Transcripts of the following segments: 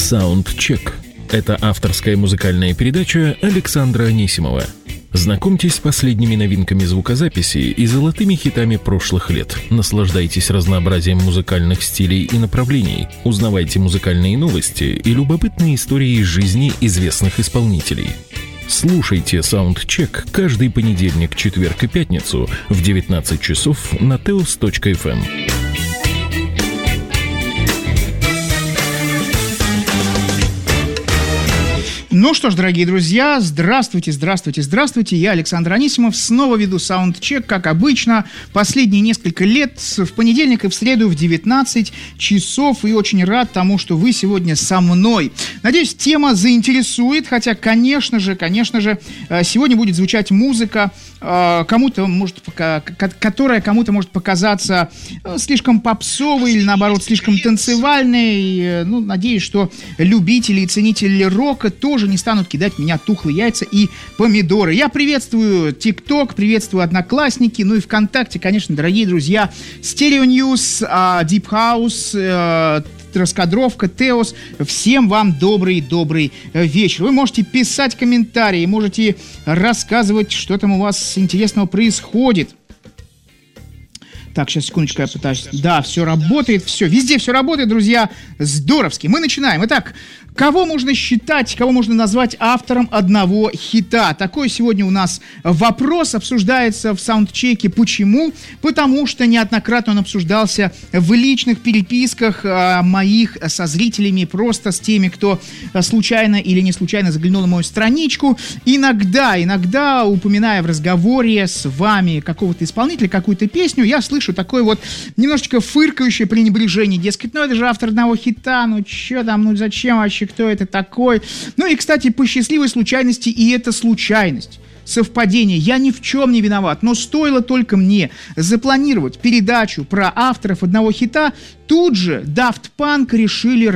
Soundcheck. Это авторская музыкальная передача Александра Анисимова. Знакомьтесь с последними новинками звукозаписи и золотыми хитами прошлых лет. Наслаждайтесь разнообразием музыкальных стилей и направлений. Узнавайте музыкальные новости и любопытные истории из жизни известных исполнителей. Слушайте Soundcheck каждый понедельник, четверг и пятницу в 19 часов на teos.fm. Ну что ж, дорогие друзья, здравствуйте. Я Александр Анисимов, снова веду Soundcheck, как обычно, последние несколько лет, в понедельник и в среду в 19 часов, и очень рад тому, что вы сегодня со мной. Надеюсь, тема заинтересует, хотя, конечно же, сегодня будет звучать музыка, которая кому-то может показаться слишком попсовой или, наоборот, слишком танцевальной. Ну, надеюсь, что любители и ценители рока тоже не станут кидать в меня тухлые яйца и помидоры. Я приветствую ТикТок, приветствую Одноклассники, ну и ВКонтакте, конечно, дорогие друзья, Stereo News, Deep House, Раскадровка, Теос. Всем вам добрый вечер. Вы можете писать комментарии, можете рассказывать, что там у вас интересного происходит. Так, сейчас, секундочку, я пытаюсь... Да, все работает, все. Везде все работает, друзья. Здоровски. Мы начинаем. Итак, кого можно назвать автором одного хита? Такой сегодня у нас вопрос обсуждается в саундчеке. Почему? Потому что неоднократно он обсуждался в личных переписках моих со зрителями, просто с теми, кто случайно или не случайно заглянул на мою страничку. Иногда, упоминая в разговоре с вами какого-то исполнителя, какую-то песню, я слышу такое вот немножечко фыркающее пренебрежение. Дескать, ну это же автор одного хита, ну что там, ну зачем вообще, кто это такой? Ну и, кстати, по счастливой случайности, и это случайность, совпадение, я ни в чем не виноват, но стоило только мне запланировать передачу про авторов одного хита, тут же Daft Punk решили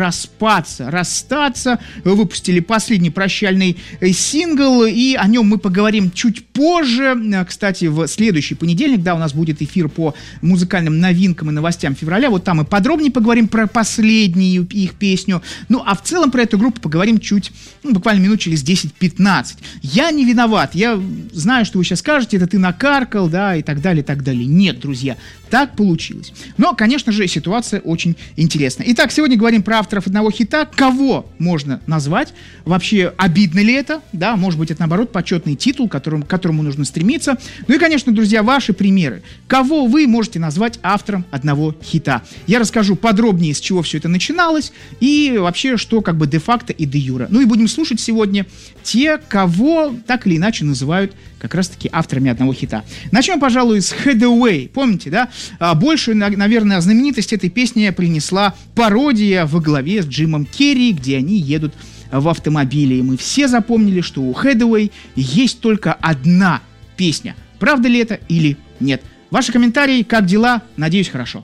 расстаться, выпустили последний прощальный сингл, и о нем мы поговорим чуть позже. Кстати, в следующий понедельник, у нас будет эфир по музыкальным новинкам и новостям февраля, вот там мы подробнее поговорим про последнюю их песню, ну а в целом про эту группу поговорим буквально минут через 10-15. Я не виноват, я знаю, что вы сейчас скажете, это ты накаркал, и так далее, и так далее. Нет, друзья, так получилось. Но, конечно же, ситуация очень интересная. Итак, сегодня говорим про авторов одного хита. Кого можно назвать? Вообще, обидно ли это? Может быть, это, наоборот, почетный титул, к которому нужно стремиться. Ну и, конечно, друзья, ваши примеры. Кого вы можете назвать автором одного хита? Я расскажу подробнее, с чего все это начиналось, и вообще, что как бы де-факто и де-юра. Ну и будем слушать сегодня те, кого так или иначе называют как раз-таки авторами одного хита. Начнем, пожалуй, с Hathaway. Помните, Большую, наверное, знаменитость этой песни принесла пародия во главе с Джимом Керри, где они едут в автомобиле. И мы все запомнили, что у Hathaway есть только одна песня. Правда ли это или нет? Ваши комментарии, как дела? Надеюсь, хорошо.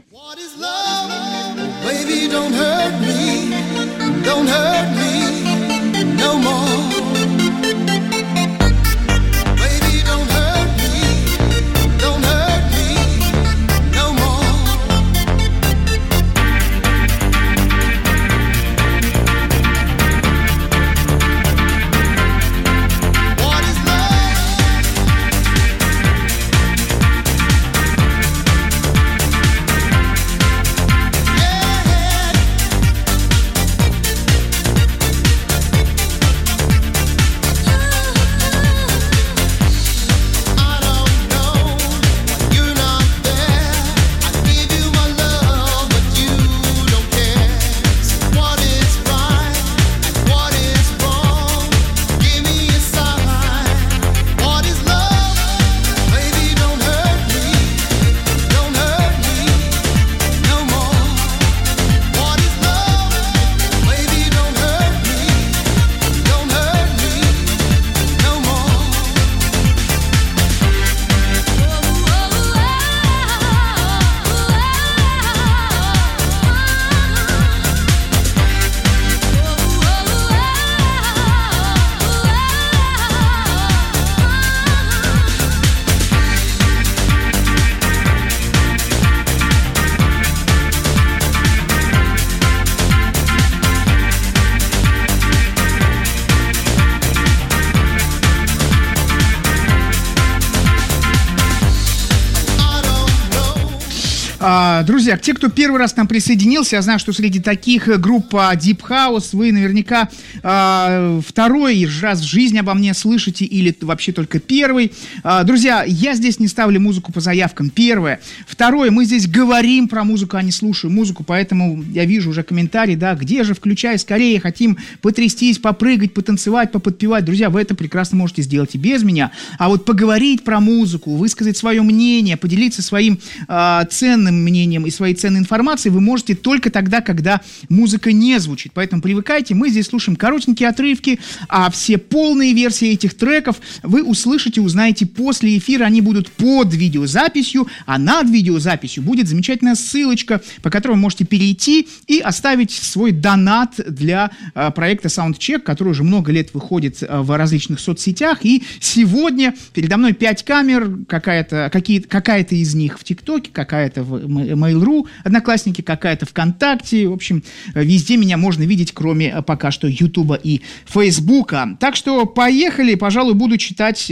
Друзья, те, кто первый раз к нам присоединился, я знаю, что среди таких группа Deep House, вы наверняка второй раз в жизни обо мне слышите или вообще только первый. Друзья, я здесь не ставлю музыку по заявкам, первое. Второе, мы здесь говорим про музыку, а не слушаем музыку, поэтому я вижу уже комментарии, да, где же, включай скорее, хотим потрястись, попрыгать, потанцевать, поподпевать. Друзья, вы это прекрасно можете сделать и без меня. А вот поговорить про музыку, высказать свое мнение, поделиться своим ценным мнением и своей ценной информацией вы можете только тогда, когда музыка не звучит. Поэтому привыкайте, мы здесь слушаем коротенькие отрывки, а все полные версии этих треков вы услышите, узнаете после эфира. Они будут под видеозаписью, а над видеозаписью будет замечательная ссылочка, по которой вы можете перейти и оставить свой донат для проекта Soundcheck, который уже много лет выходит в различных соцсетях. И сегодня передо мной 5 камер, какая-то из них в ТикТоке, какая-то в Mail.ru, Одноклассники, какая-то ВКонтакте. В общем, везде меня можно видеть, кроме пока что Ютуба и Фейсбука. Так что поехали. Пожалуй, буду читать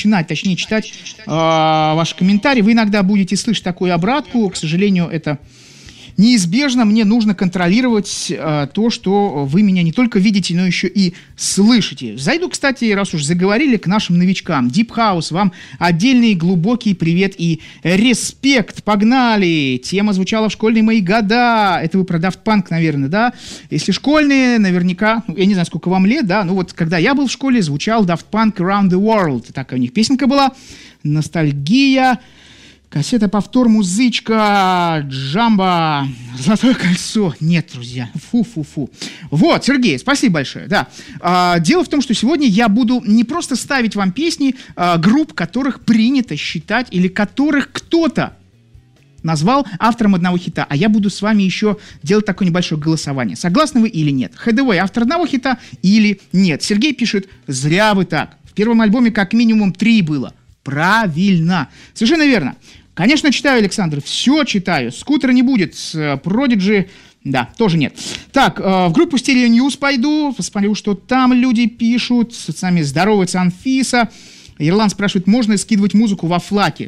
ваши комментарии. Вы иногда будете слышать такую обратку. К сожалению, это неизбежно. Мне нужно контролировать то, что вы меня не только видите, но еще и слышите. Зайду, кстати, раз уж заговорили, к нашим новичкам. Deep House, вам отдельный глубокий привет и респект. Погнали! Тема звучала в школьные мои года. Это вы про Daft Punk, наверное, да? Если школьные, наверняка, я не знаю, сколько вам лет, да? Ну вот, когда я был в школе, звучал Daft Punk Around the World. Такая у них песенка была. Ностальгия. Кассета, повтор, музычка, Джамба, Золотое кольцо. Нет, друзья, фу-фу-фу. Вот, Сергей, спасибо большое, да. Дело в том, что сегодня я буду не просто ставить вам песни групп, которых принято считать или которых кто-то назвал автором одного хита, а я буду с вами еще делать такое небольшое голосование. Согласны вы или нет? Хэдэвэй автор одного хита или нет? Сергей пишет: зря вы так. В первом альбоме как минимум 3 было. Правильно. Совершенно верно. Конечно, читаю, Александр, все читаю. Скутера не будет, Продиджи, да, тоже нет. Так, в группу Stereo News пойду, посмотрю, что там люди пишут. С нами здоровается Анфиса. Ирланд спрашивает, можно ли скидывать музыку во флаке?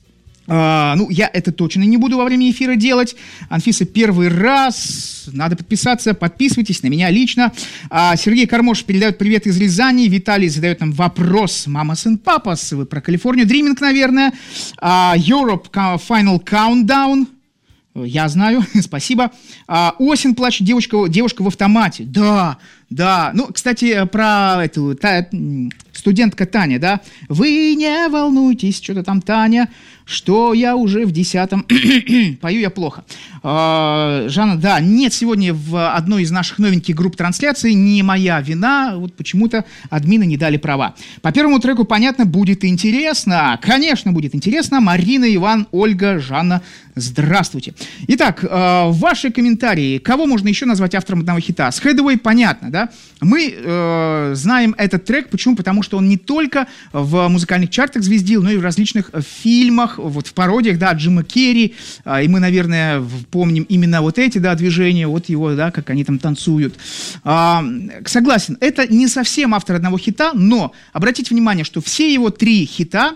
Ну, я это точно не буду во время эфира делать. Анфиса, первый раз. Надо подписаться. Подписывайтесь на меня лично. Сергей Кормош передает привет из Рязани. Виталий задает нам вопрос. Мамас и папас. Вы про Калифорнию Дриминг, наверное. Europe Final Countdown. Я знаю, спасибо. Осень плачет, девушка в автомате. Да. Ну, кстати, про эту студентка Таня, да. Вы не волнуйтесь, что-то там Таня, что я уже в 10-м. Пою я плохо. Жанна, да, нет сегодня в одной из наших новеньких групп трансляций, не моя вина, вот почему-то админы не дали права. По первому треку, понятно, будет интересно. Конечно, будет интересно. Марина, Иван, Ольга, Жанна, здравствуйте. Итак, ваши комментарии. Кого можно еще назвать автором одного хита? С Хэдэвэй понятно, да? Мы знаем этот трек. Почему? Потому что он не только в музыкальных чартах звездил, но и в различных фильмах, вот в пародиях, да, Джима Керри. И мы, наверное, помним именно вот эти, да, движения, вот его, да, как они там танцуют. Согласен, это не совсем автор одного хита, но обратите внимание, что все его 3 хита,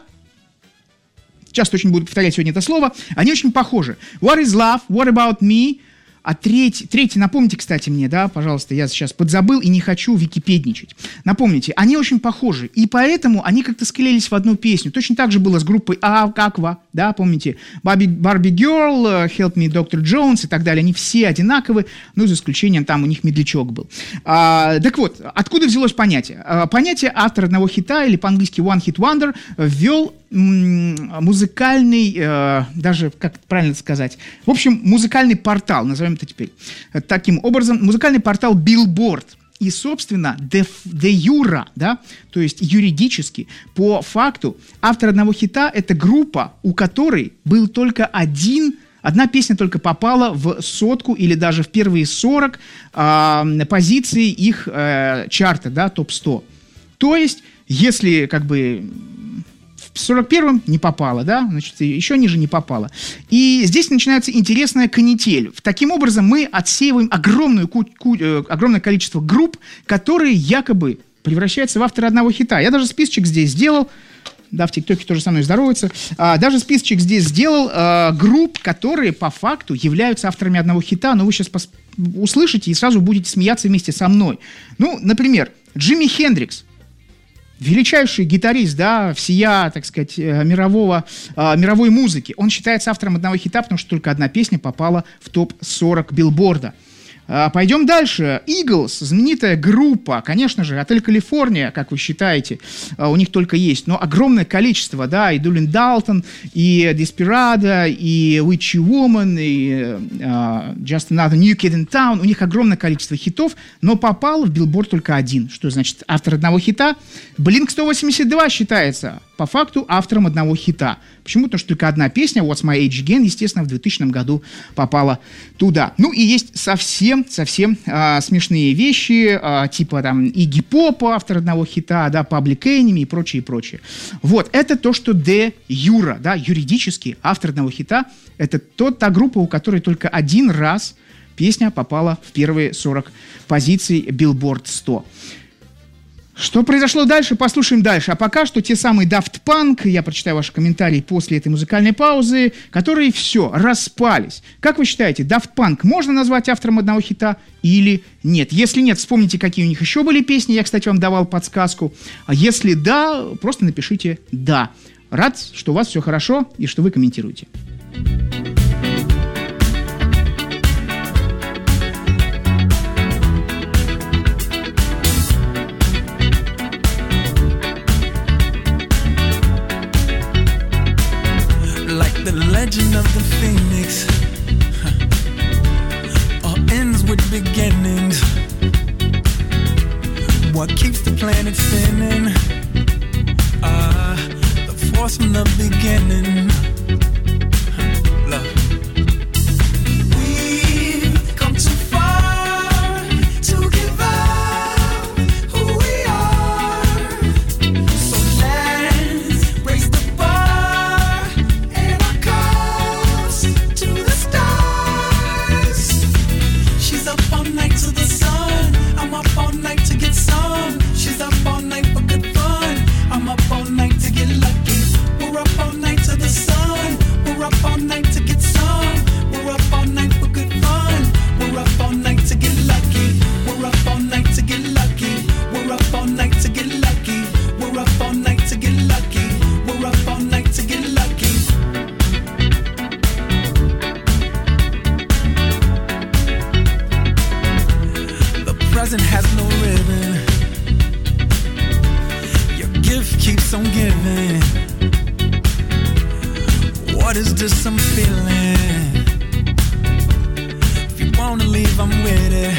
часто очень буду повторять сегодня это слово, они очень похожи. What is love? What about me? А третий, напомните, кстати, мне, да, пожалуйста, я сейчас подзабыл и не хочу википедничать. Напомните, они очень похожи, и поэтому они как-то склеились в одну песню. Точно так же было с группой Aqua, да, помните, Barbie Girl, Help Me Dr. Jones и так далее. Они все одинаковы, ну, за исключением, там у них медлячок был. Так вот, откуда взялось понятие? Понятие автор одного хита, или по-английски One Hit Wonder, ввел музыкальный, даже, как правильно сказать, в общем, музыкальный портал, назовем это теперь таким образом, музыкальный портал Billboard. И, собственно, де юра, да, то есть юридически, по факту, автор одного хита – это группа, у которой был только одна песня только попала в 100 или даже в первые 40 позиций их чарта, да, топ-100. То есть, если как бы в 41-м не попало, да, значит, еще ниже не попало. И здесь начинается интересная канитель. Таким образом, мы отсеиваем огромное количество групп, которые якобы превращаются в автора одного хита. Я даже списочек здесь сделал. да, в ТикТоке тоже со мной здороваются. Даже списочек здесь сделал групп, которые по факту являются авторами одного хита, но вы сейчас услышите и сразу будете смеяться вместе со мной. Ну, например, Джимми Хендрикс. Величайший гитарист, да, всея, так сказать, мировой музыки. Он считается автором одного хита, потому что только одна песня попала в топ-40 Билборда. Пойдем дальше. Eagles, знаменитая группа, конечно же, отель Калифорния, как вы считаете, у них только есть, но огромное количество, да, и Дулин Далтон, и Desperado, и Witchy Woman, и Just Another New Kid in Town, у них огромное количество хитов, но попал в Билборд только один. Что значит автор одного хита? Blink-182 считается по факту автором одного хита. Почему? Потому что только одна песня, What's My Age Again, естественно, в 2000 году попала туда. Ну и есть совсем смешные вещи, типа там Игги Попа, автор одного хита, да, Public Enemy и прочее. Вот, это то, что де юра, да, юридически автор одного хита, это та группа, у которой только один раз песня попала в первые 40 позиций Billboard 100. Что произошло дальше, послушаем дальше. А пока что те самые Daft Punk, я прочитаю ваши комментарии после этой музыкальной паузы, которые все, распались. Как вы считаете, Daft Punk можно назвать автором одного хита или нет? Если нет, вспомните, какие у них еще были песни, я, кстати, вам давал подсказку. А если да, просто напишите «да». Рад, что у вас все хорошо и что вы комментируете. Legend of the Phoenix all ends with beginnings. What keeps the planet spinning? The force from the beginning. Love. We've come too far to give up who we are. So let's raise the bar and our cups to the stars. She's up all night to the sun. I'm up all night to get some. She's up all night for good fun. I'm up all night to get lucky. We're up all night to the sun. We're up all night to get some. We're up all night for good fun. We're up all night to get lucky. We're up all night to get lucky. We're up all night to get lucky. We're up all night to get lucky. We're up all night to get lucky. The present has no ribbon. Your gift keeps on giving. What is this I'm feeling? If you wanna leave, I'm with it.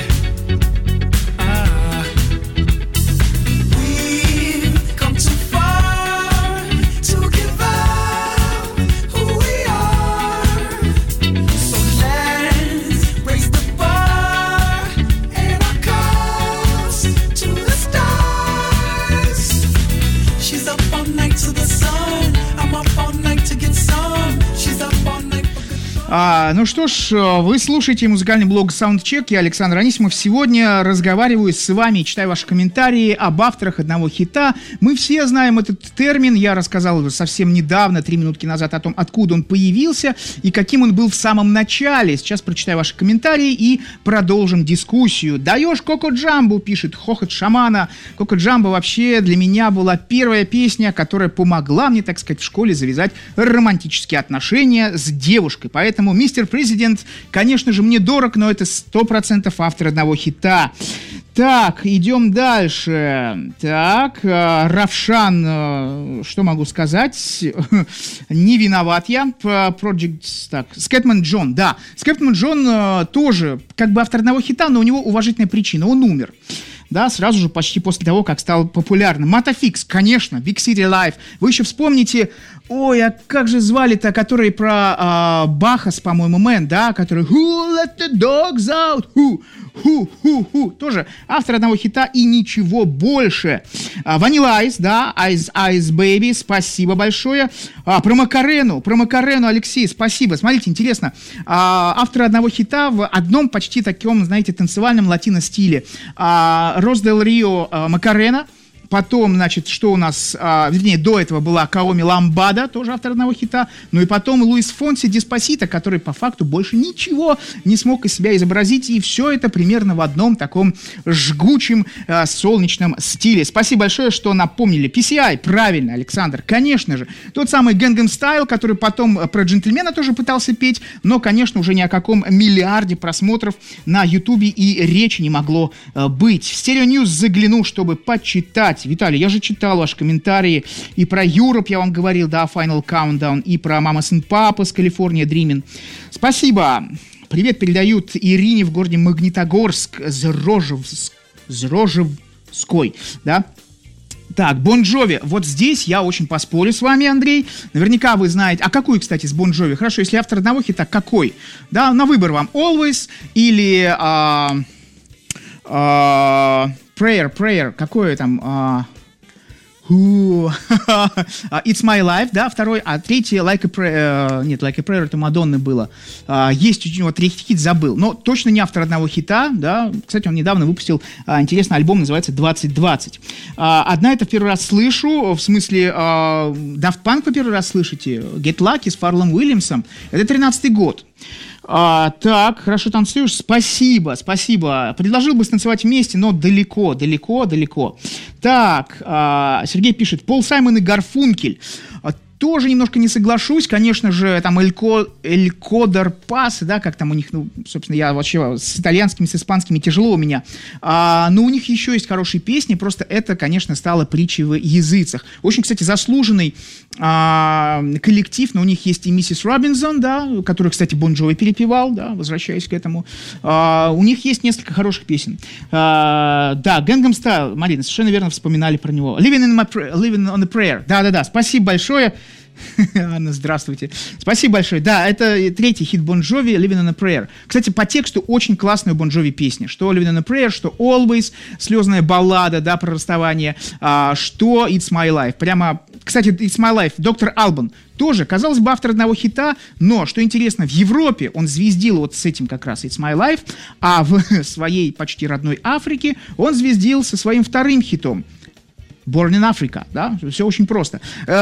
We've come too far to give up who we are. So let's raise the bar and our cups to the stars. She's up all night to the sun. I'm up all night to get some. She's up all night for good fun. Ну что ж, вы слушаете музыкальный блог Soundcheck, я Александр Анисимов. Сегодня разговариваю с вами, читаю ваши комментарии об авторах одного хита. Мы все знаем этот термин, я рассказал совсем недавно, 3 минутки назад, о том, откуда он появился и каким он был в самом начале. Сейчас прочитаю ваши комментарии и продолжим дискуссию. «Даешь Коко Джамбо», пишет Хохот Шамана. Коко Джамбо вообще для меня была первая песня, которая помогла мне, так сказать, в школе завязать романтические отношения с девушкой. Поэтому «Мистер Президент», конечно же, мне дорог, но это 100% автор одного хита. Так, идем дальше. Так, Равшан, что могу сказать? Не виноват я. Project, так, Скэтман Джон, да. Скэтман Джон тоже как бы автор одного хита, но у него уважительная причина. Он умер. Да, сразу же почти после того, как стал популярным. Матафикс, конечно, Big City Life. Вы еще вспомните, ой, а как же звали-то, который про Бахас, по-моему, Мэн, да, который Who let the dogs out? Who. Тоже автор одного хита и ничего больше. Vanilla Ice, да, Ice Baby, спасибо большое. Про Макарену, Алексей, спасибо. Смотрите, интересно, автор одного хита в одном почти таком, знаете, танцевальном латино-стиле. Рос Дель Рио, Макарена. Потом, значит, что у нас, вернее, до этого была Каоми Ламбада, тоже автор одного хита. Ну и потом Луис Фонси Деспасито, который по факту больше ничего не смог из себя изобразить. И все это примерно в одном таком жгучем солнечном стиле. Спасибо большое, что напомнили. PCI, правильно, Александр, конечно же. Тот самый Gangnam Style, который потом про джентльмена тоже пытался петь, но, конечно, уже ни о каком миллиарде просмотров на Ютубе и речи не могло быть. В Stereo News заглянул, чтобы почитать. Виталий, я же читал ваши комментарии и про Europe, я вам говорил, да, Final Countdown, и про Mamas and Papas, California Dreaming. Спасибо. Привет передают Ирине в городе Магнитогорск, Зрожевской, да. Так, Бон Джови. Вот здесь я очень поспорю с вами, Андрей. Наверняка вы знаете. А какой, кстати, с Бон Джови? Хорошо, если автор одного хита, какой? Да, на выбор вам. Always или Prayer. Какое там? It's My Life, да, второй, а третий Like a Prayer, нет, Like a Prayer это Мадонны было. Есть у него третий хит, забыл, но точно не автор одного хита, да. Кстати, он недавно выпустил интересный альбом, называется 2020. Одна это в первый раз слышу, в смысле Daft Punk вы первый раз слышите, Get Lucky с Фарреллом Уильямсом, это 13-й год. Так, хорошо танцуешь, спасибо. Предложил бы станцевать вместе, но далеко. Так, Сергей пишет, Пол Саймон и Гарфункель. Тоже немножко не соглашусь, конечно же, там Эль Кодер Пас, да, как там у них, ну, собственно, я вообще с итальянскими, с испанскими тяжело у меня, но у них еще есть хорошие песни, просто это, конечно, стало притчей в языцах. Очень, кстати, заслуженный коллектив, но у них есть и Миссис Робинсон, да, которую, кстати, Бон Джови перепевал, да, возвращаясь к этому. У них есть несколько хороших песен. Да, Gangnam Style, Марина, совершенно верно вспоминали про него. Living on a Prayer, да, спасибо большое. Анна, здравствуйте. Спасибо большое. Да, это третий хит Бон Джови, Living on a Prayer. Кстати, по тексту очень классная у Бон Джови песня. Что Living on a Prayer, что Always, слезная баллада, да, про расставание, что It's My Life. Прямо, кстати, It's My Life, доктор Албан тоже, казалось бы, автор одного хита, но, что интересно, в Европе он звездил вот с этим как раз It's My Life, а в своей почти родной Африке он звездил со своим вторым хитом Born in Africa, да, все очень просто.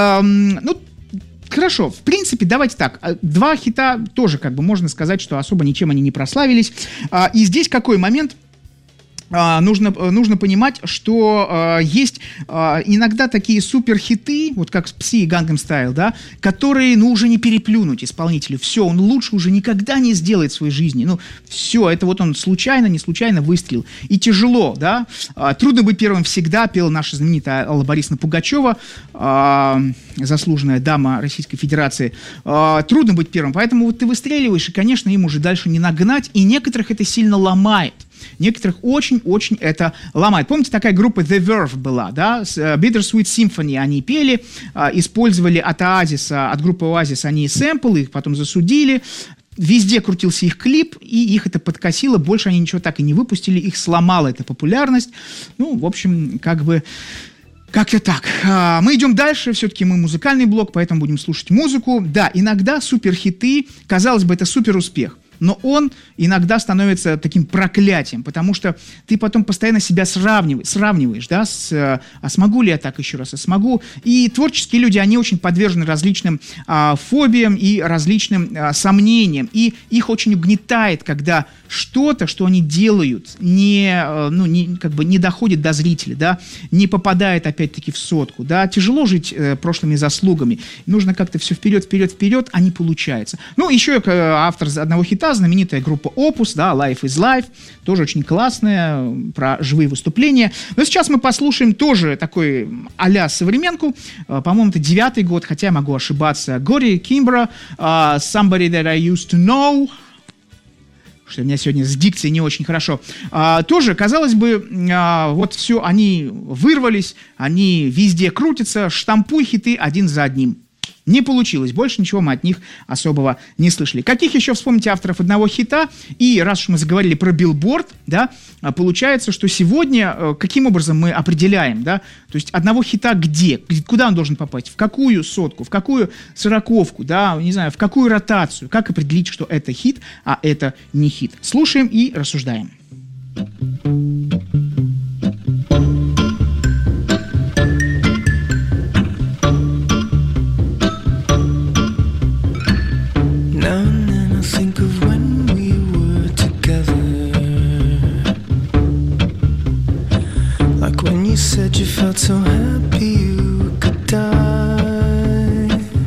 Хорошо, в принципе, давайте так. Два хита тоже, как бы, можно сказать, что особо ничем они не прославились. И здесь какой момент? Нужно понимать, что есть иногда такие суперхиты, вот как Psy и Gangnam Style, да, которые, ну, уже не переплюнуть исполнителю. Все, он лучше уже никогда не сделает в своей жизни. Ну, все, это вот он случайно, не случайно выстрелил. И тяжело, да. Трудно быть первым всегда, пела наша знаменитая Алла Борисовна Пугачева, заслуженная дама Российской Федерации. Трудно быть первым, поэтому вот ты выстреливаешь, и, конечно, им уже дальше не нагнать, и некоторых это сильно ломает. Некоторых очень-очень это ломает. Помните, такая группа The Verve была, да, с Bittersweet Symphony они пели, использовали от Оазиса, от группы Оазис они сэмплы, их потом засудили, везде крутился их клип, и их это подкосило, больше они ничего так и не выпустили, их сломала эта популярность. Ну, в общем, как бы... Как-то так. Мы идем дальше, все-таки мы музыкальный блок, поэтому будем слушать музыку. Да, иногда суперхиты, казалось бы, это суперуспех, но он иногда становится таким проклятием, потому что ты потом постоянно себя сравниваешь, да, а смогу ли я так еще раз, а смогу. И творческие люди, они очень подвержены различным фобиям и различным сомнениям, и их очень угнетает, когда что-то, что они делают, как бы не доходит до зрителя, да, не попадает опять-таки в сотку, да, тяжело жить прошлыми заслугами, нужно как-то все вперед, а не получается. Ну, еще автор одного хита, знаменитая группа Opus, да, Life is Life, тоже очень классная, про живые выступления. Но сейчас мы послушаем тоже такой а-ля современку, по-моему, это 9-й год, хотя я могу ошибаться, Гори Кимбра, Somebody That I Used to Know, что у меня сегодня с дикцией не очень хорошо. Тоже, казалось бы, вот все, они вырвались, они везде крутятся, штампуй хиты один за одним. Не получилось, больше ничего мы от них особого не слышали. Каких еще вспомните авторов одного хита? И раз уж мы заговорили про Billboard, да, получается, что сегодня каким образом мы определяем, да, то есть одного хита где? Куда он должен попасть? В какую сотку? В какую сороковку? Да, не знаю, в какую ротацию? Как определить, что это хит, а это не хит? Слушаем и рассуждаем. said you felt so happy you could die.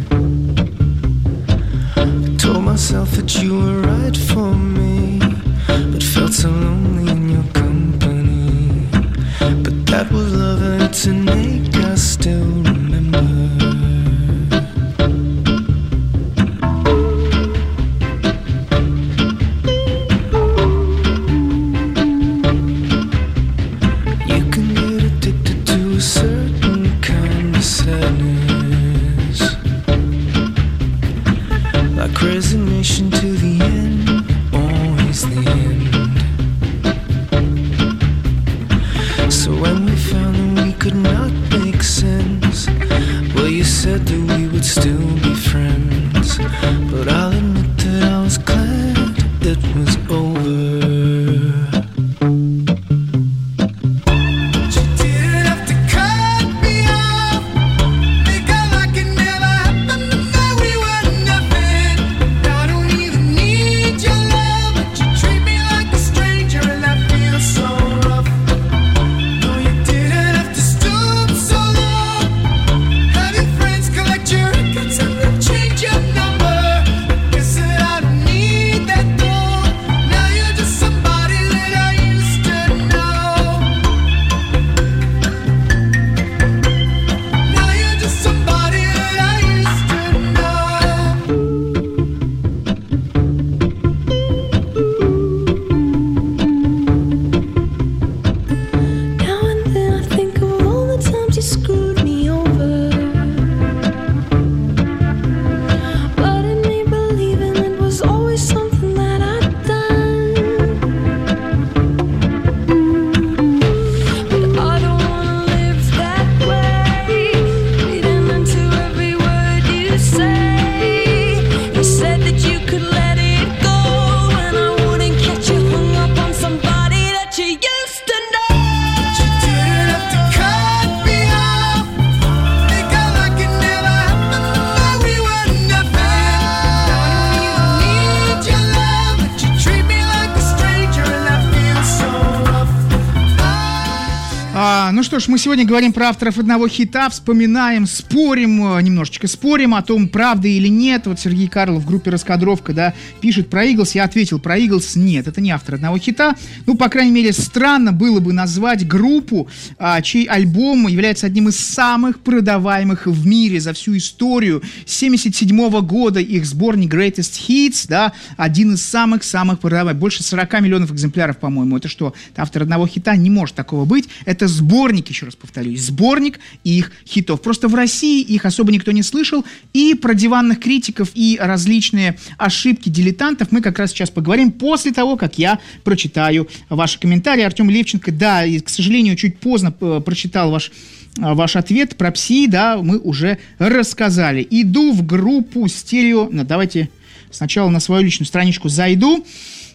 I told myself that you were right for me, but felt so lonely in your company. But that was love and it's an ache I still remember. Resignation to the end, always the end. So when we found that we could not make sense, well, you said that we would still be friends. But I'll admit that I was glad it was over. Ну что ж, мы сегодня говорим про авторов одного хита, вспоминаем, спорим, немножечко спорим о том, правда или нет. Вот Сергей Карлов в группе «Раскадровка», да, пишет про Eagles. Я ответил про Eagles: нет, это не автор одного хита. Ну, по крайней мере, странно было бы назвать группу, чей альбом является одним из самых продаваемых в мире за всю историю. С 1977 года их сборник Greatest Hits, да, один из самых-самых продаваемых. Больше 40 миллионов экземпляров, по-моему. Это что? Это автор одного хита? Не может такого быть. Это сборник, еще раз повторюсь, сборник их хитов. Просто в России их особо никто не слышал. И про диванных критиков и различные ошибки дилетантов мы как раз сейчас поговорим после того, как я прочитаю ваши комментарии. Артем Левченко, да, и, к сожалению, чуть поздно прочитал ваш ответ про Пси, да, мы уже рассказали. Иду в группу «Стерео». Ну, давайте сначала на свою личную страничку зайду.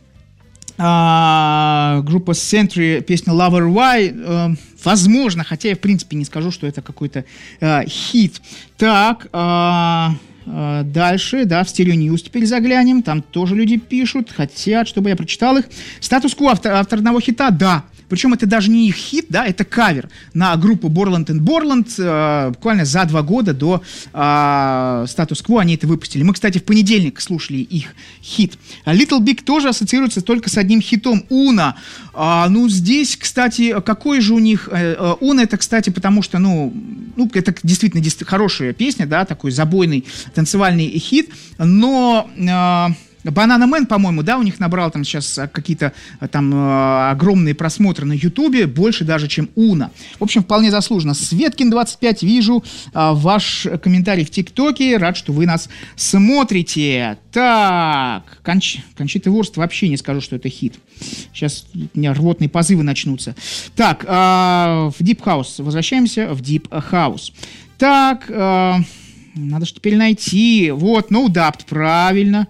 Группа Century, песня Lover Why, возможно, хотя я в принципе не скажу, что это какой-то хит. Так, дальше, да, в Stereo News теперь заглянем, там тоже люди пишут, хотят, чтобы я прочитал их. Статус-кво, автор одного хита, да. Причем это даже не их хит, да, это кавер на группу Borland & Borland. Буквально за 2 года до статус-кво они это выпустили. Мы, кстати, в понедельник слушали их хит. Little Big тоже ассоциируется только с одним хитом, Уна. Ну, здесь, кстати, какой же у них... Уна это, кстати, потому что, ну, это действительно хорошая песня, да, такой забойный танцевальный хит, но... Banana Man, по-моему, да, у них набрал там сейчас какие-то там огромные просмотры на Ютубе, больше даже, чем Уна. В общем, вполне заслуженно. Светкин25, вижу ваш комментарий в ТикТоке, рад, что вы нас смотрите. Так, Кончита Вурст, вообще не скажу, что это хит. Сейчас у меня рвотные позывы начнутся. Так, в Deep House, возвращаемся в Deep House. Так, надо же теперь найти, вот, No Doubt, правильно.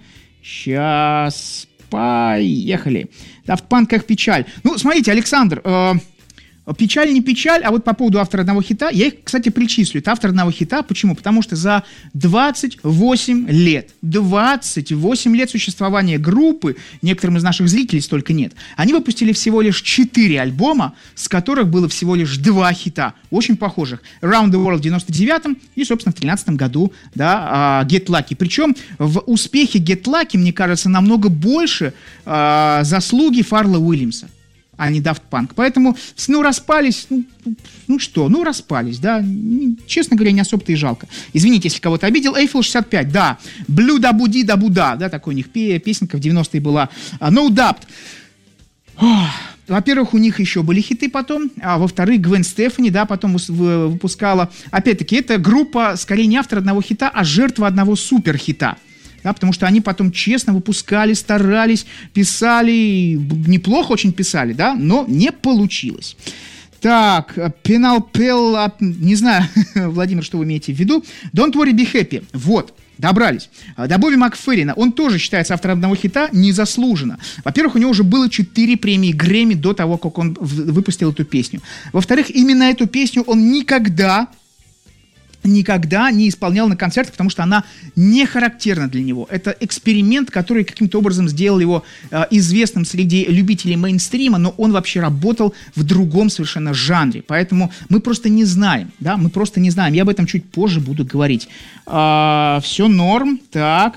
Сейчас, поехали. Daft Punk, как печаль. Ну, смотрите, Александр, Печаль не печаль, а вот по поводу автора одного хита, я их, кстати, причислю. Это автор одного хита. Почему? Потому что за 28 лет существования группы, некоторым из наших зрителей столько нет, они выпустили всего лишь 4 альбома, с которых было всего лишь 2 хита, очень похожих. Around the World в 99-м и, собственно, в 13-м году, да, Get Lucky. Причем в успехе Get Lucky, мне кажется, намного больше заслуги Фаррелла Уильямса, а не Daft Punk. Поэтому, распались, распались, да. Честно говоря, не особо-то и жалко. Извините, если кого-то обидел. Eiffel 65, да. Blue da Budi da Buda, да, такой у них песенка в 90-е была. No Doubt. Во-первых, у них еще были хиты потом, а во-вторых, Гвен Стефани, да, потом выпускала. Опять-таки, это группа, скорее, не автор одного хита, а жертва одного суперхита. Да, потому что они потом честно выпускали, старались, писали, неплохо очень писали, да, но не получилось. Так, Penal, не знаю, Владимир, что вы имеете в виду. Don't worry, be happy. Вот, добрались. До Бобби Макферрина. Он тоже считается автором одного хита незаслуженно. Во-первых, у него уже было 4 премии Грэмми до того, как он выпустил эту песню. Во-вторых, именно эту песню он никогда не исполнял на концертах, потому что она не характерна для него. Это эксперимент, который каким-то образом сделал его известным среди любителей мейнстрима, но он вообще работал в другом совершенно жанре. Поэтому мы просто не знаем, да, Я об этом чуть позже буду говорить. Все норм, так.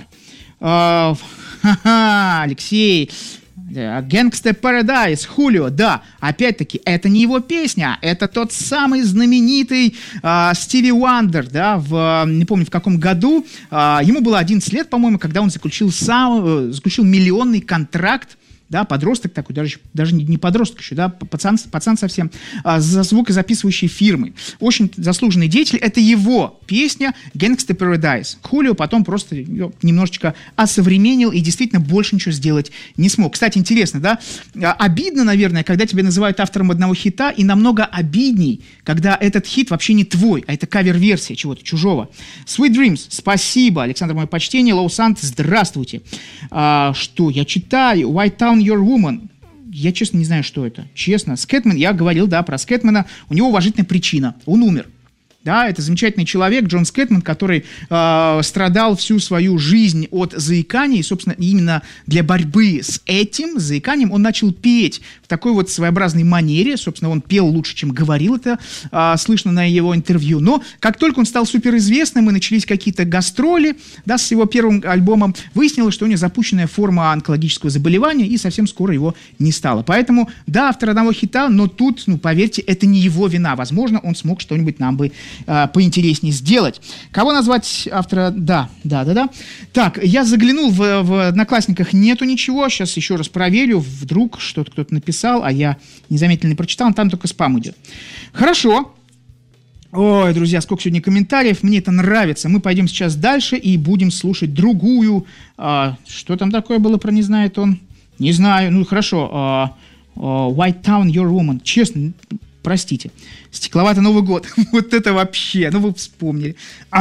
Алексей... Gangsta Paradise, Хулио, да, опять-таки, это не его песня, это тот самый знаменитый Стиви Уандер, да, не помню в каком году, ему было 11 лет, по-моему, когда он заключил миллионный контракт, да, подросток такой, даже не подросток еще, да, пацан совсем, за звукозаписывающей фирмой. Очень заслуженный деятель, это его песня «Gangsta Paradise». Хулио потом просто ее немножечко осовременил и действительно больше ничего сделать не смог. Кстати, интересно, да, обидно, наверное, когда тебя называют автором одного хита, и намного обидней, когда этот хит вообще не твой, а это кавер-версия чего-то чужого. Sweet Dreams, спасибо, Александр, мое почтение, Low Sound, здравствуйте. Что я читаю? White Town Your Woman. Я, честно, не знаю, что это. Честно. Скэтмен, я говорил, да, про Скэтмена. У него уважительная причина. Он умер. Да, это замечательный человек, Джон Скэтмен, который страдал всю свою жизнь от заикания, и, собственно, именно для борьбы с этим заиканием он начал петь в такой вот своеобразной манере. Собственно, он пел лучше, чем говорил, это слышно на его интервью. Но как только он стал суперизвестным и начались какие-то гастроли, да, с его первым альбомом, выяснилось, что у него запущенная форма онкологического заболевания, и совсем скоро его не стало. Поэтому, да, автор одного хита, но тут, поверьте, это не его вина. Возможно, он смог что-нибудь нам бы поинтереснее сделать. Кого назвать автора? Да. Так, я заглянул в Одноклассниках, нету ничего. Сейчас еще раз проверю. Вдруг что-то кто-то написал, а я незаметно не прочитал. Там только спам идет. Хорошо. Ой, друзья, сколько сегодня комментариев. Мне это нравится. Мы пойдем сейчас дальше и будем слушать другую. Что там такое было про «Не знает он»? Не знаю. Хорошо. White Town Your Woman. Честно, простите. Стекловатый Новый год. Вот это вообще. Вы вспомнили.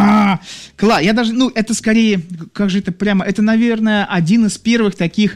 Я даже, это скорее, как же это прямо, это, наверное, один из первых таких,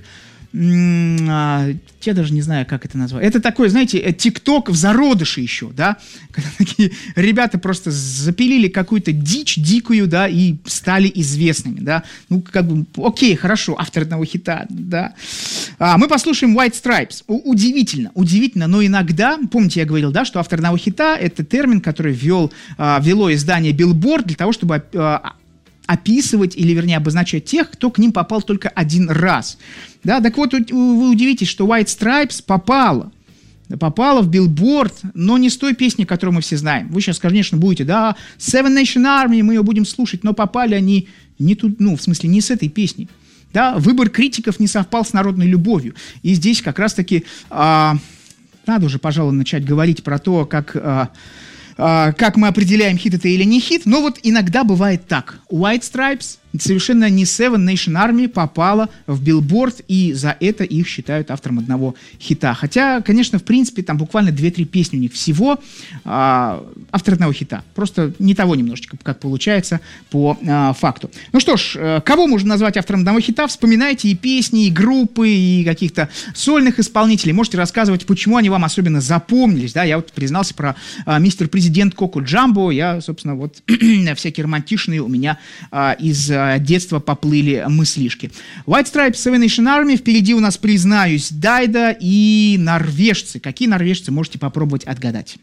я даже не знаю, как это назвать. Это такой, знаете, ТикТок в зародыше еще, да, когда такие ребята просто запилили какую-то дичь дикую, да, и стали известными, да. Окей, хорошо, автор одного хита, да. Мы послушаем White Stripes. Удивительно, но иногда, помните, я говорил, да, что автор одного хита — это термин, который ввело издание Billboard для того, чтобы описывать, или, вернее, обозначать тех, кто к ним попал только один раз. Да, так вот, вы удивитесь, что White Stripes попала в Billboard, но не с той песней, которую мы все знаем. Вы сейчас, конечно, будете, да, Seven Nation Army, мы ее будем слушать, но попали они не тут, в смысле, не с этой песней. Да, выбор критиков не совпал с народной любовью. И здесь как раз-таки надо уже, пожалуй, начать говорить про то, как мы определяем, хит это или не хит. Но вот иногда бывает так. White Stripes совершенно не Seven Nation Army попала в Billboard, и за это их считают автором одного хита. Хотя, конечно, в принципе, там буквально 2-3 песни у них всего, автор одного хита. Просто не того немножечко, как получается по факту. Ну что ж, кого можно назвать автором одного хита? Вспоминайте и песни, и группы, и каких-то сольных исполнителей. Можете рассказывать, почему они вам особенно запомнились. Да, я вот признался про мистер Президент Коко Джамбо. Я, собственно, вот всякие романтичные у меня из детства поплыли мыслишки. White Stripes, Seven Nation Army. Впереди у нас, признаюсь, Дайда и норвежцы. Какие норвежцы, можете попробовать отгадать.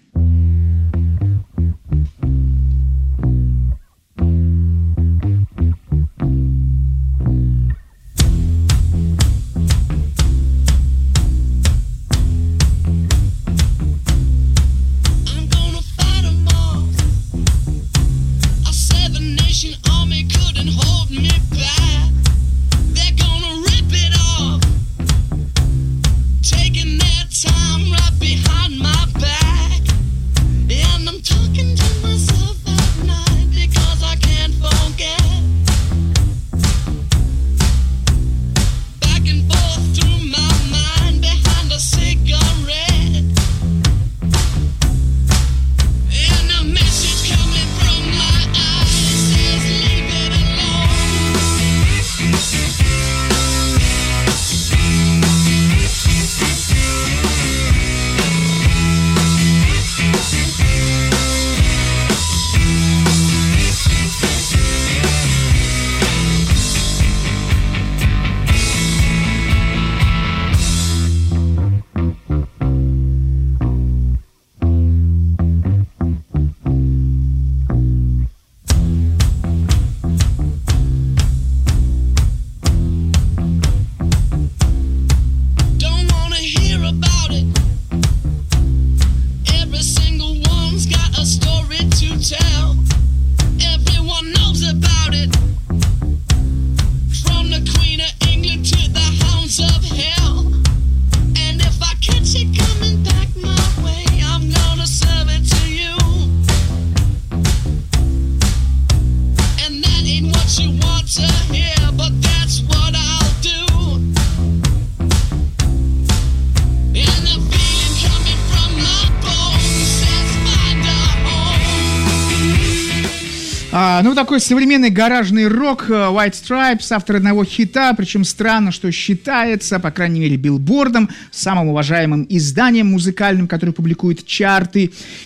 Ну, такой современный гаражный рок, White Stripes, автор одного хита, причем странно, что считается, по крайней мере, Билбордом, самым уважаемым изданием музыкальным, которое публикует чарты.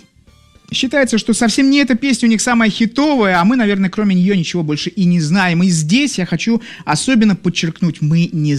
Считается, что совсем не эта песня у них самая хитовая, а мы, наверное, кроме нее ничего больше и не знаем. И здесь я хочу особенно подчеркнуть, мы не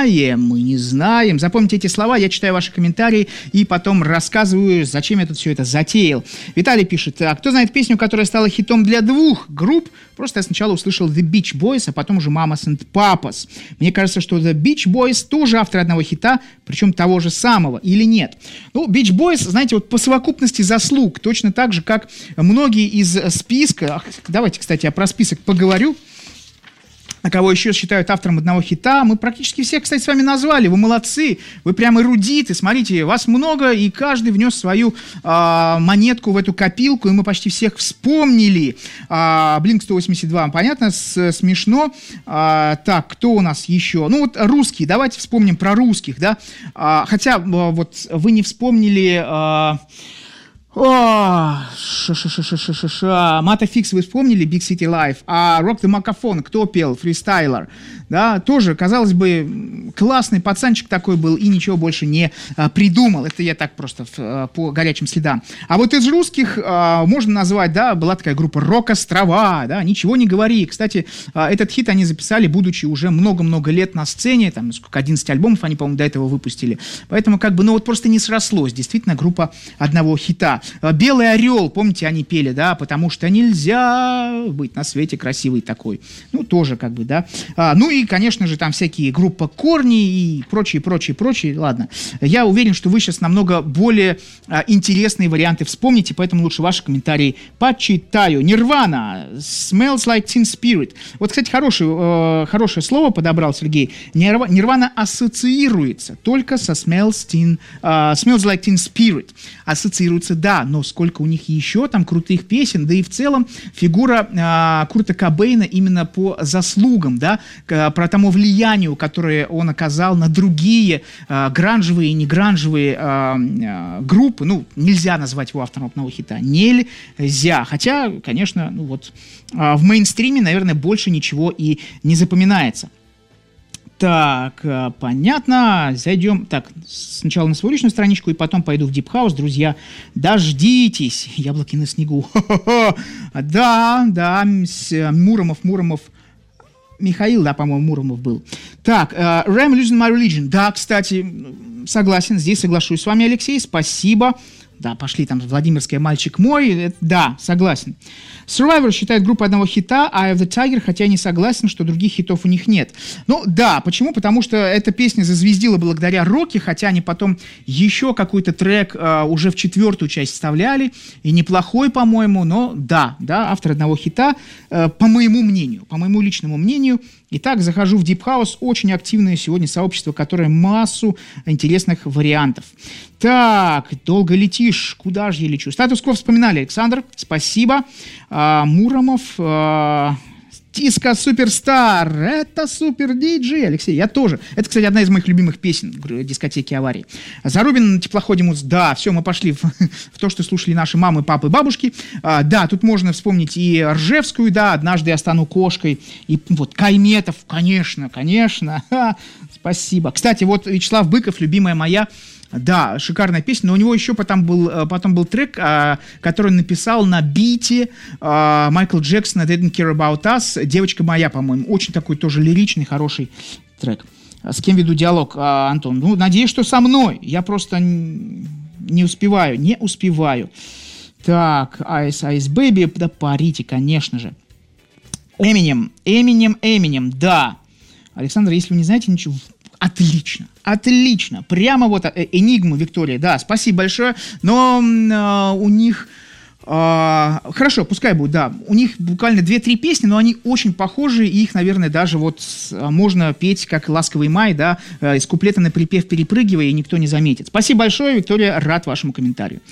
знаем. Запомните эти слова, я читаю ваши комментарии и потом рассказываю, зачем я тут все это затеял. Виталий пишет, а кто знает песню, которая стала хитом для двух групп? Просто я сначала услышал The Beach Boys, а потом уже Mamas and Papas. Мне кажется, что The Beach Boys тоже автор одного хита, причем того же самого, или нет? Ну, Beach Boys, знаете, вот по совокупности заслуг, точно так же, как многие из списка. Давайте, кстати, я про список поговорю. А кого еще считают автором одного хита? Мы практически всех, кстати, с вами назвали. Вы молодцы, вы прям эрудиты. Смотрите, вас много, и каждый внес свою монетку в эту копилку, и мы почти всех вспомнили. Blink-182, понятно, смешно. Так, кто у нас еще? Ну вот русские, давайте вспомним про русских, да. Хотя вот вы не вспомнили... Mata Fix вы вспомнили, Big City Life, а Rock the Microphone кто пел? Фристайлер, да, тоже, казалось бы, классный пацанчик такой был и ничего больше не придумал, это я так просто по горячим следам. А вот из русских можно назвать, да, была такая группа Рок-Острова, да, «Ничего не говори». Кстати, этот хит они записали, будучи уже много-много лет на сцене, там, сколько, 11 альбомов они, по-моему, до этого выпустили, поэтому как бы, ну вот просто не срослось, действительно, группа одного хита. «Белый орел», помните, они пели, да, потому что нельзя быть на свете красивый такой. Ну, тоже как бы, да. Ну и, конечно же, там всякие группа «Корни» и прочие. Ладно, я уверен, что вы сейчас намного более интересные варианты вспомните, поэтому лучше ваши комментарии почитаю. «Нирвана», «Smells Like Teen Spirit». Вот, кстати, хорошее слово подобрал Сергей. «Нирвана» ассоциируется только со Smells Like Teen Spirit. Ассоциируется, да. да, но сколько у них еще там крутых песен, да и в целом фигура Курта Кобейна именно по заслугам, да, про тому влиянию, которое он оказал на другие гранжевые и негранжевые группы. Ну, нельзя назвать его автором одного хита, нельзя. Хотя, конечно, ну вот в мейнстриме, наверное, больше ничего и не запоминается. Так, понятно. Зайдем так сначала на свою личную страничку и потом пойду в Deep House. Друзья, дождитесь. Яблоки на снегу. Да, Муромов. Михаил, да, по-моему, Муромов был. Так, Ram Losing My Religion. Да, кстати, согласен, здесь соглашусь с вами, Алексей. Спасибо. Да, пошли там Владимирская «Мальчик мой». Да, согласен. Survivor считает группой одного хита, Eye of the Tiger, хотя я не согласен, что других хитов у них нет. Ну, да, почему? Потому что эта песня зазвездила благодаря Роке, хотя они потом еще какой-то трек уже в 4-ю часть вставляли, и неплохой, по-моему, но да, автор одного хита, по моему мнению, по моему личному мнению. Итак, захожу в Deep House, очень активное сегодня сообщество, которое массу интересных вариантов. Так, долго летишь, куда же я лечу? Статус-кво вспоминали, Александр, спасибо. Муромов, Тиска Суперстар, это супер диджей, Алексей, я тоже. Это, кстати, одна из моих любимых песен дискотеки «Аварии». Зарубин на теплоходе муз. Да, все, мы пошли в то, что слушали наши мамы, папы, бабушки. Да, тут можно вспомнить и Ржевскую, да, «Однажды я стану кошкой», и вот Кайметов, конечно. Спасибо. Кстати, вот Вячеслав Быков, любимая моя. Да, шикарная песня, но у него еще потом был трек, который он написал на бите Майкла Джексона «Didn't Care About Us», «Девочка моя», по-моему. Очень такой тоже лиричный, хороший трек. С кем веду диалог, Антон? Ну, надеюсь, что со мной. Я просто не успеваю. Так, Ice Baby, да парите, конечно же. Эминем, да. Александр, если вы не знаете ничего... Отлично. Прямо вот Энигму, Виктория, да, спасибо большое. Но у них... хорошо, пускай будет, да. У них буквально 2-3 песни, но они очень похожи, и их, наверное, даже вот можно петь, как «Ласковый май», да, из куплета на припев перепрыгивая, и никто не заметит. Спасибо большое, Виктория, рад вашему комментарию.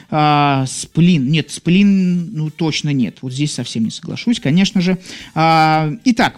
Сплин, ну, точно нет. Вот здесь совсем не соглашусь, конечно же. Итак,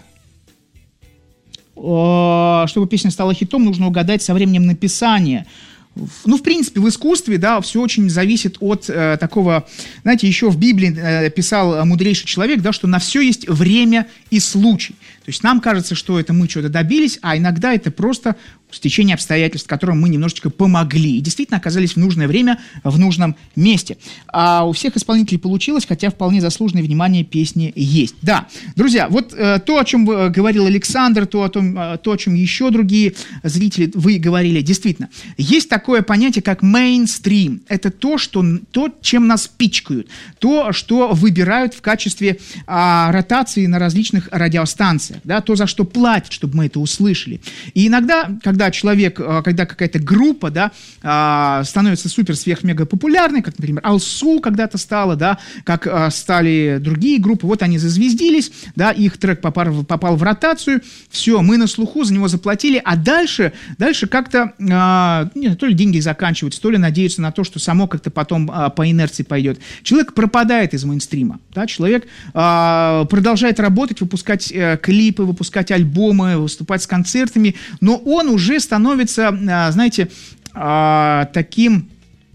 чтобы песня стала хитом, нужно угадать со временем написания. Ну, в принципе, в искусстве, да, все очень зависит от такого, знаете, еще в Библии писал мудрейший человек, да, что на все есть время и случай. То есть нам кажется, что это мы что-то добились, а иногда это просто стечение обстоятельств, которым мы немножечко помогли. И действительно оказались в нужное время, в нужном месте. А у всех исполнителей получилось, хотя вполне заслуженное внимание песни есть. Да, друзья, вот то, о чем говорил Александр, то, о чем еще другие зрители, вы говорили, действительно, есть такое понятие, как мейнстрим. Это то, чем нас пичкают, то, что выбирают в качестве ротации на различных радиостанциях, да, то, за что платят, чтобы мы это услышали. И иногда, когда какая-то группа, да, становится супер-сверх-мега популярной, как, например, Алсу когда-то стала, да, как стали другие группы, вот они зазвездились, да, их трек попал в ротацию, все, мы на слуху, за него заплатили, а дальше как-то то ли деньги заканчиваются, то ли надеются на то, что само как-то потом по инерции пойдет. Человек пропадает из мейнстрима, да, человек продолжает работать, выпускать клипы, выпускать альбомы, выступать с концертами, но он уже становится, знаете, таким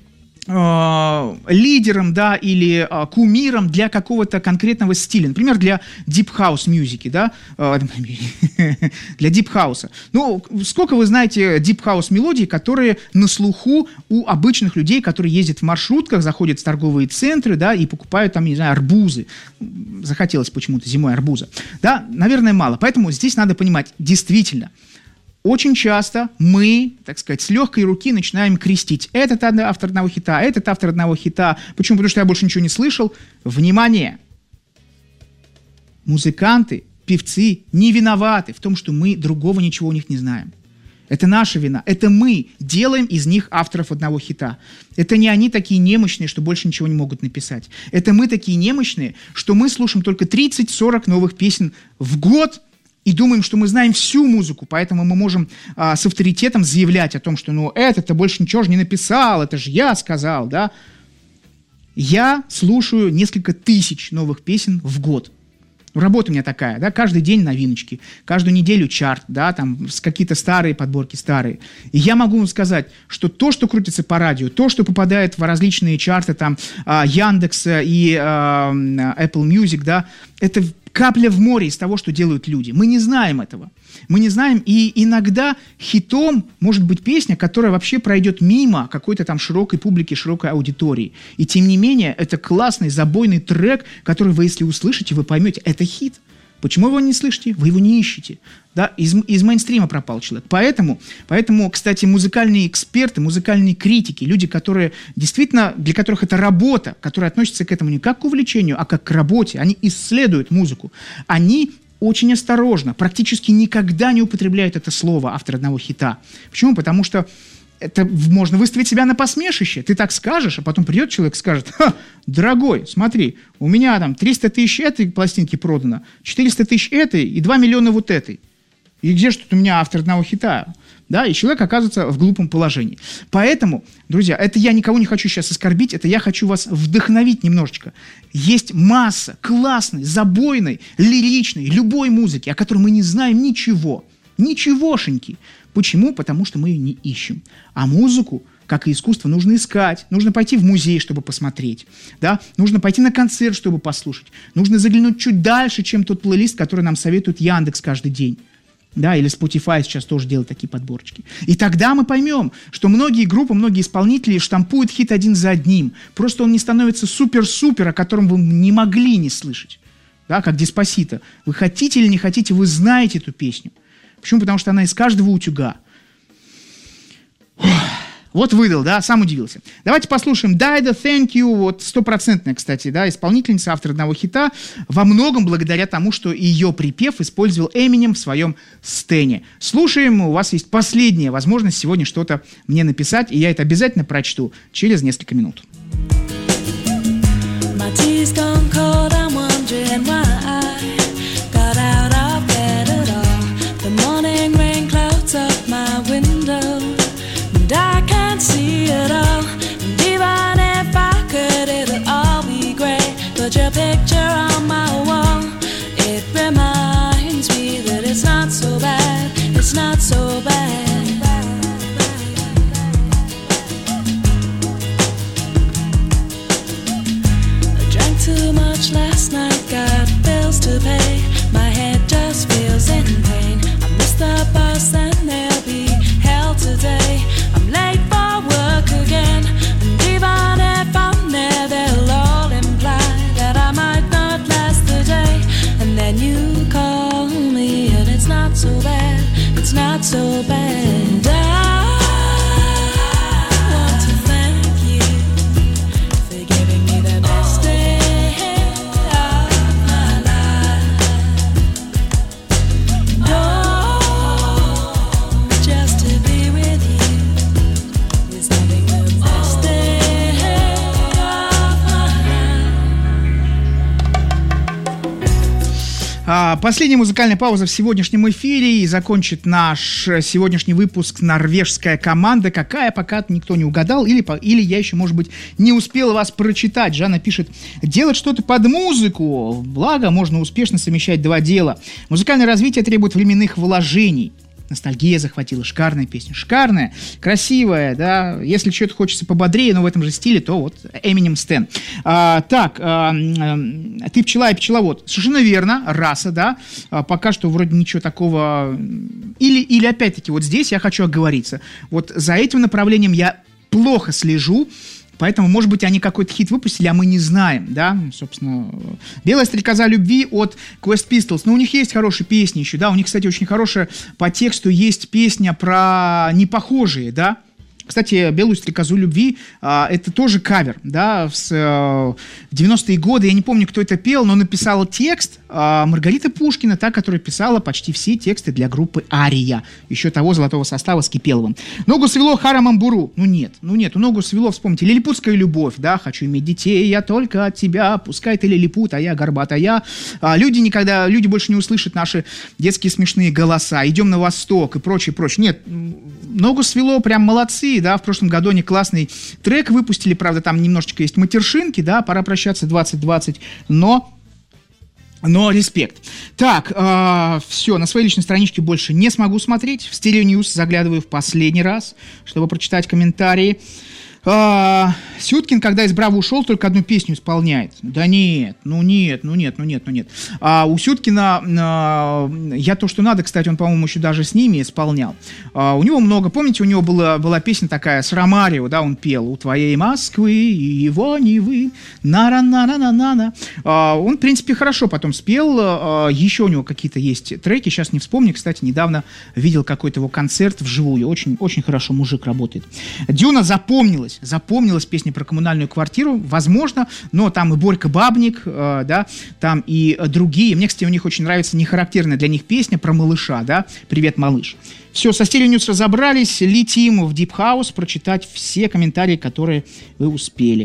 лидером, да, или кумиром для какого-то конкретного стиля. Например, для Deep House музыки, да, для Deep House. Ну, сколько вы знаете Deep House мелодий, которые на слуху у обычных людей, которые ездят в маршрутках, заходят в торговые центры, да, и покупают там, не знаю, арбузы. Захотелось почему-то зимой арбуза. Да, наверное, мало. Поэтому здесь надо понимать, действительно, очень часто мы, так сказать, с легкой руки начинаем крестить. Этот автор одного хита, этот автор одного хита. Почему? Потому что я больше ничего не слышал. Внимание! Музыканты, певцы не виноваты в том, что мы другого ничего у них не знаем. Это наша вина. Это мы делаем из них авторов одного хита. Это не они такие немощные, что больше ничего не могут написать. Это мы такие немощные, что мы слушаем только 30-40 новых песен в год, и думаем, что мы знаем всю музыку, поэтому мы можем с авторитетом заявлять о том, что ну это-то больше ничего же не написал, это же я сказал, да. Я слушаю несколько тысяч новых песен в год. Работа у меня такая, да, каждый день новиночки, каждую неделю чарт, да, там какие-то старые подборки, старые. И я могу вам сказать, что то, что крутится по радио, то, что попадает в различные чарты, там, Яндекса и Apple Music, да, это капля в море из того, что делают люди. Мы не знаем этого. Мы не знаем, и иногда хитом может быть песня, которая вообще пройдет мимо какой-то там широкой публики, широкой аудитории. И тем не менее, это классный, забойный трек, который вы, если услышите, вы поймете, это хит. Почему вы его не слышите? Вы его не ищете. Да? Из мейнстрима пропал человек. Поэтому, кстати, музыкальные эксперты, музыкальные критики, люди, которые действительно, для которых это работа, которые относятся к этому не как к увлечению, а как к работе, они исследуют музыку, они очень осторожно, практически никогда не употребляют это слово «автор одного хита». Почему? Потому что это можно выставить себя на посмешище. Ты так скажешь, а потом придет человек и скажет: «Ха, дорогой, смотри, у меня там 300 тысяч этой пластинки продано, 400 тысяч этой и 2 миллиона вот этой. И где же тут у меня автор одного хита?» Да, и человек оказывается в глупом положении. Поэтому, друзья, это я никого не хочу сейчас оскорбить, это я хочу вас вдохновить немножечко. Есть масса классной, забойной, лиричной, любой музыки, о которой мы не знаем ничего. Ничегошеньки. Почему? Потому что мы ее не ищем. А музыку, как и искусство, нужно искать. Нужно пойти в музей, чтобы посмотреть. Да? Нужно пойти на концерт, чтобы послушать. Нужно заглянуть чуть дальше, чем тот плейлист, который нам советует Яндекс каждый день. Да, или Spotify сейчас тоже делает такие подборочки. И тогда мы поймем, что многие группы, многие исполнители штампуют хит один за одним. Просто он не становится супер-супер, о котором вы не могли не слышать. Да, как Деспасито. Вы хотите или не хотите, вы знаете эту песню. Почему? Потому что она из каждого утюга. Вот выдал, да, сам удивился. Давайте послушаем Дайда, Thank You, вот стопроцентная, кстати, да, исполнительница, автор одного хита, во многом благодаря тому, что ее припев использовал Эминем в своем «Стэне». Слушаем, у вас есть последняя возможность сегодня что-то мне написать, и я это обязательно прочту через несколько минут. My tea's gone cold, I'm wondering why I got out of bed at all. The morning rain clouds up my window, and I can't see it all. And even if I could, it'll all be great. But your picture on my wall, it reminds me that it's not so bad, it's not so bad. Too much last night, got bills to pay. My head just feels in pain. I missed the bus and there'll be hell today. I'm late for work again, and even if I'm there, they'll all imply that I might not last the day. And then you call me, and it's not so bad, it's not so bad. I want to thank you for giving me the best day. Последняя музыкальная пауза в сегодняшнем эфире, и закончит наш сегодняшний выпуск норвежская команда. Какая, пока никто не угадал, или я еще, может быть, не успел вас прочитать. Жанна пишет: делать что-то под музыку, благо можно успешно совмещать два дела. Музыкальное развитие требует временных вложений. Ностальгия захватила. Шикарная песня. Шикарная, красивая, да. Если что-то хочется пободрее, но в этом же стиле, то вот Eminem Stan. Ты пчела и пчеловод. Совершенно верно. Раса, да. Пока что вроде ничего такого. Или опять-таки вот здесь я хочу оговориться. Вот за этим направлением я плохо слежу. Поэтому, может быть, они какой-то хит выпустили, а мы не знаем, да, собственно. «Белая стрекоза любви» от Quest Pistols. Но у них есть хорошие песни еще, да, у них, кстати, очень хорошая по тексту есть песня про непохожие, да. Кстати, «Белую стрекозу любви» это тоже кавер, да, в 90-е годы, я не помню, кто это пел, но написал текст Маргарита Пушкина, та, которая писала почти все тексты для группы «Ария», еще того золотого состава с Кипеловым. «Ногу свело Харамам Буру». Ну нет, «Ногу свело», вспомните, «Лилипутская любовь», да, «Хочу иметь детей, я только от тебя, пускай ты лилипут, а я горбатая». Люди больше не услышат наши детские смешные голоса, «Идем на восток» и прочее. Нет, «Ногу свело», прям молодцы, да, в прошлом году они классный трек выпустили, правда, там немножечко есть матершинки, да, пора прощаться 2020, но респект. Так, все, на своей личной страничке больше не смогу смотреть, в Stereo News заглядываю в последний раз, чтобы прочитать комментарии. Сюткин, когда из «Браво» ушел, только одну песню исполняет. Да нет. У Сюткина «Я то, что надо», кстати, он, по-моему, еще даже с ними исполнял. У него много, помните, у него была песня такая с Ромарио, да, он пел «У твоей Москвы и его Невы, на-на-на-на-на-на». Он, в принципе, хорошо потом спел, еще у него какие-то есть треки, сейчас не вспомню, кстати, недавно видел какой-то его концерт вживую, очень, очень хорошо мужик работает. Дюна запомнилась песня про коммунальную квартиру, возможно, но там и Борька Бабник, да, там и другие. Мне, кстати, у них очень нравится нехарактерная для них песня про малыша, да, «Привет, малыш». Все, со Stereo News разобрались, летим в Deep House, прочитать все комментарии, которые вы успели.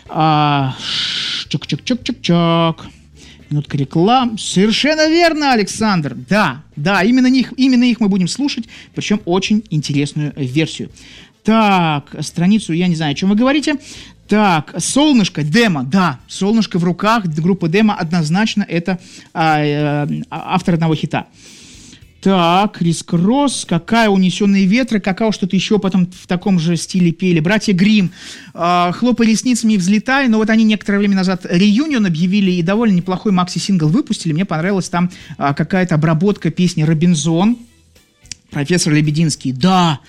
Чок-чок-чок-чок-чок. Минутка реклам. Совершенно верно, Александр. Да, именно их мы будем слушать, причем очень интересную версию. Так, страницу, я не знаю, о чем вы говорите. Так, «Солнышко», демо, да, «Солнышко в руках», группа демо, однозначно это автор одного хита. Так, Крис Кросс, «Какая унесенные ветры», какая что-то еще потом в таком же стиле пели. «Братья Гримм», «Хлопай ресницами и взлетай», но вот они некоторое время назад реюнион объявили и довольно неплохой макси-сингл выпустили. Мне понравилась там какая-то обработка песни «Робинзон». Профессор Лебединский, да.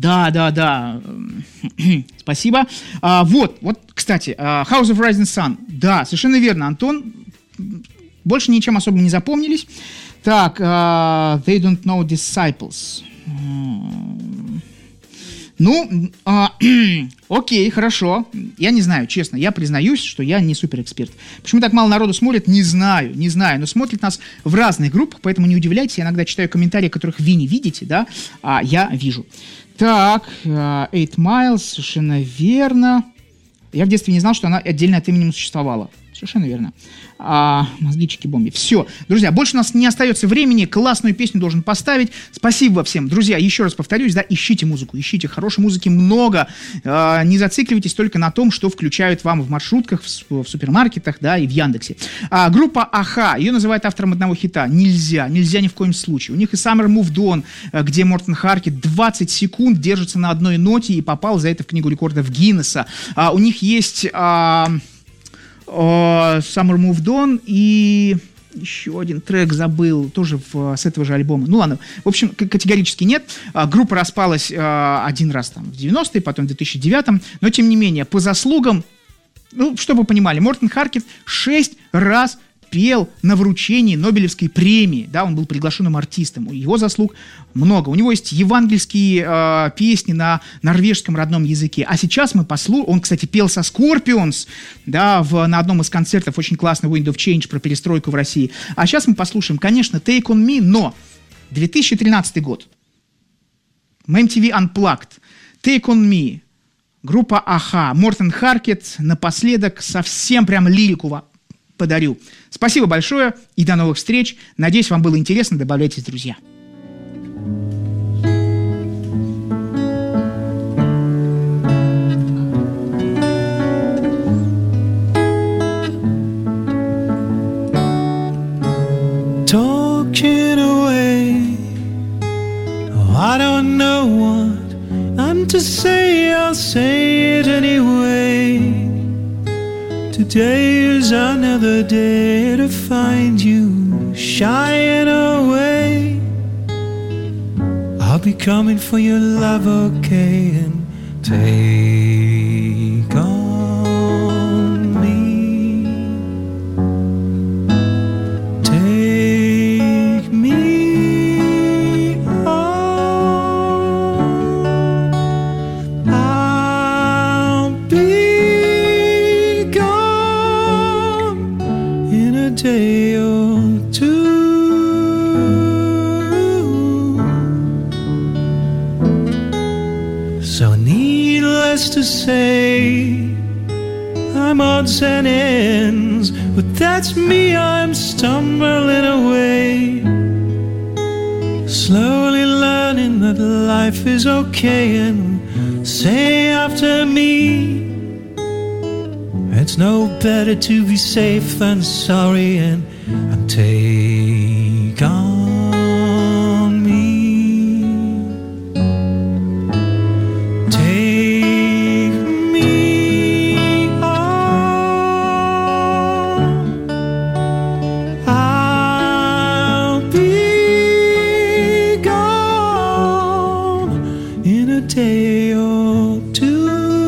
Спасибо. Вот, кстати, House of Rising Sun, да, совершенно верно, Антон, больше ничем особо не запомнились. Так, They Don't Know Disciples. Окей, хорошо. Я не знаю, честно, я признаюсь, что я не суперэксперт. Почему так мало народу смотрит, не знаю, но смотрят нас в разных группах, поэтому не удивляйтесь, я иногда читаю комментарии, которых вы не видите, да, а я вижу. Так, 8 Miles, совершенно верно. Я в детстве не знал, что она отдельно от именем существовала. Совершенно верно. Мозгички бомби. Все, друзья, больше у нас не остается времени. Классную песню должен поставить. Спасибо всем. Друзья, еще раз повторюсь, да, ищите музыку, ищите. Хорошей музыки много. Не зацикливайтесь только на том, что включают вам в маршрутках, в супермаркетах, да, и в Яндексе. Группа Аха, ее называют автором одного хита. Нельзя ни в коем случае. У них и Summer Moved On, где Мортен Харкет 20 секунд держится на одной ноте и попал за это в книгу рекордов Гиннесса. У них есть... Summer Moved On и еще один трек забыл, тоже с этого же альбома. Ну ладно, в общем, категорически нет. Группа распалась один раз там в 90-е, потом в 2009-м, но тем не менее, по заслугам, чтобы вы понимали, Мортен Харкет 6 раз пел на вручении Нобелевской премии, да, он был приглашенным артистом, его заслуг много. У него есть евангельские песни на норвежском родном языке. А сейчас мы послушаем, он, кстати, пел со Scorpions, да, на одном из концертов, очень классный Wind of Change про перестройку в России. А сейчас мы послушаем, конечно, Take On Me, но 2013 год. MTV Unplugged, Take On Me, группа Аха, Мортен Харкет, напоследок совсем прям лирику подарю. Спасибо большое и до новых встреч. Надеюсь, вам было интересно. Добавляйтесь, друзья. Talking away, oh, I don't know what I'm to say, I'll say it anyway. Today is another day to find you shying away. I'll be coming for your love, okay, and take on me. Take me on. I'll be gone in a day or nice to say I'm odds and ends, but that's me, I'm stumbling away, slowly learning that life is okay. And say after me, it's no better to be safe than sorry, and take on me. Take me on. I'll be gone in a day or two.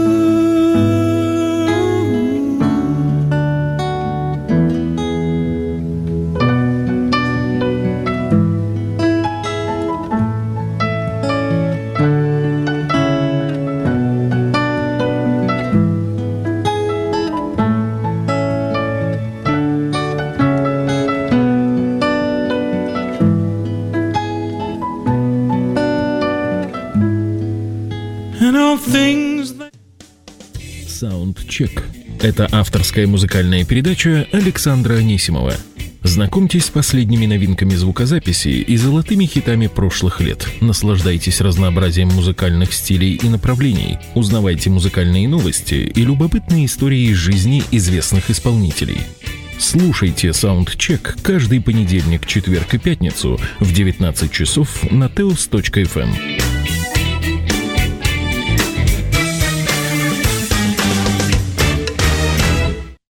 And all things that... Soundcheck. Это авторская музыкальная передача Александра Анисимова. Знакомьтесь с последними новинками звукозаписи и золотыми хитами прошлых лет. Наслаждайтесь разнообразием музыкальных стилей и направлений. Узнавайте музыкальные новости и любопытные истории из жизни известных исполнителей. Слушайте Soundcheck каждый понедельник, четверг и пятницу в 19 часов на teos.fm.